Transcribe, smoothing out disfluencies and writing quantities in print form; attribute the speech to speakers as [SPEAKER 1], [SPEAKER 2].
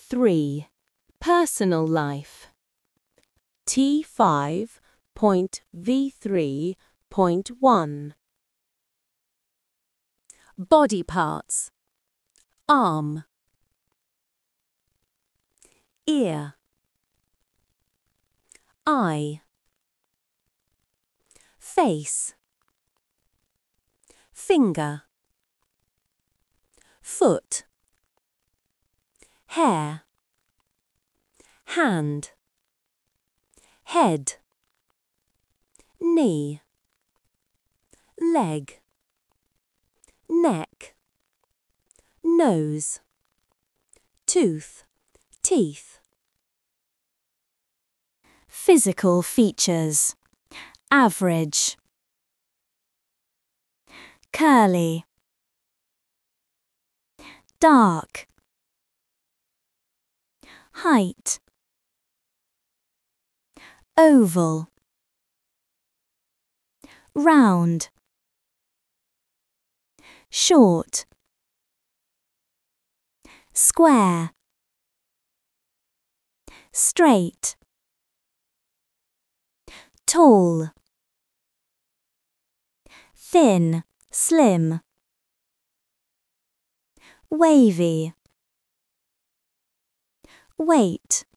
[SPEAKER 1] 3. Personal life. T5.V3.1. Body parts. Arm, ear, eye, face, finger, foot, hair, hand, head, knee, leg, neck, nose, tooth, teeth. Physical features. Average, curly, dark, height, oval, round, short, square, straight, tall, thin, slim, wavy, weight,